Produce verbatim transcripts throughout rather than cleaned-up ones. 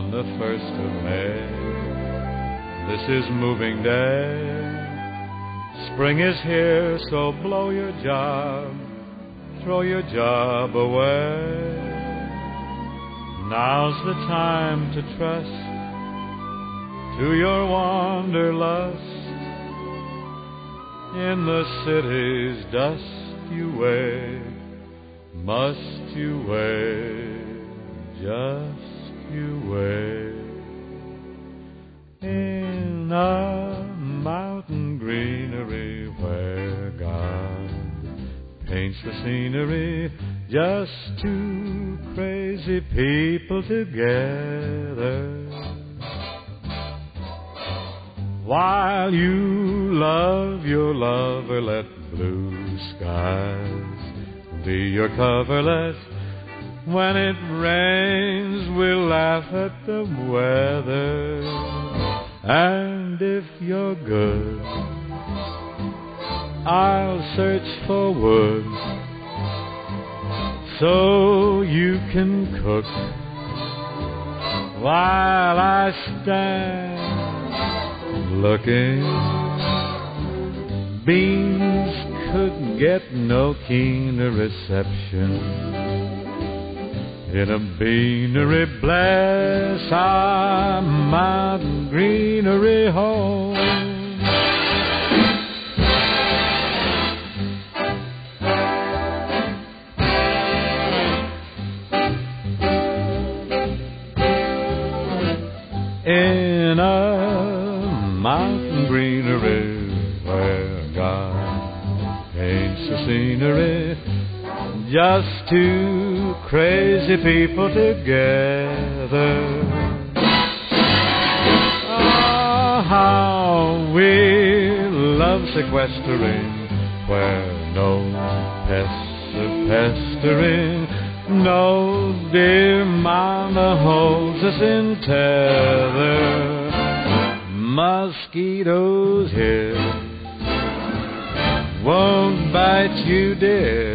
on the first of May. This is moving day. Spring is here, so blow your job, throw your job away. Now's the time to trust to your wanderlust. In the city's dust you wait, must you wait, just you wait. In a mountain greenery where God paints the scenery, just two crazy people together. While you love your lover, let blue skies be your coverlet. When it rains, we'll laugh at the weather. And if you're good, I'll search for wood so you can cook while I stand looking. Beans could get no keener reception in a beanery. Bless our mountain greenery home. In a mountain greenery where God paints the scenery, just two crazy people together. Oh, how we love sequestering where no pests are pestering. No dear mama holds us in tether. Mosquitoes here won't bite you, dear.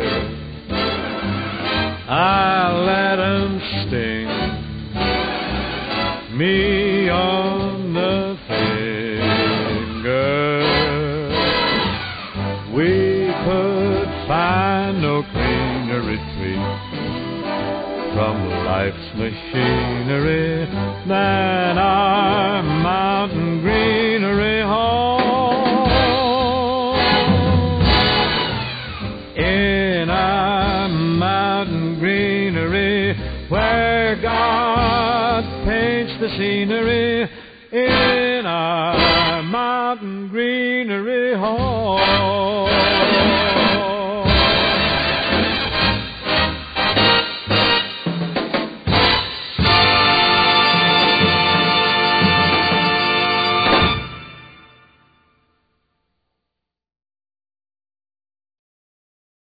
I'll let 'em sting me on the finger. We could find no cleaner retreat from life's machinery than our mountain greenery home. In our mountain greenery where God paints the scenery, in our mountain greenery home.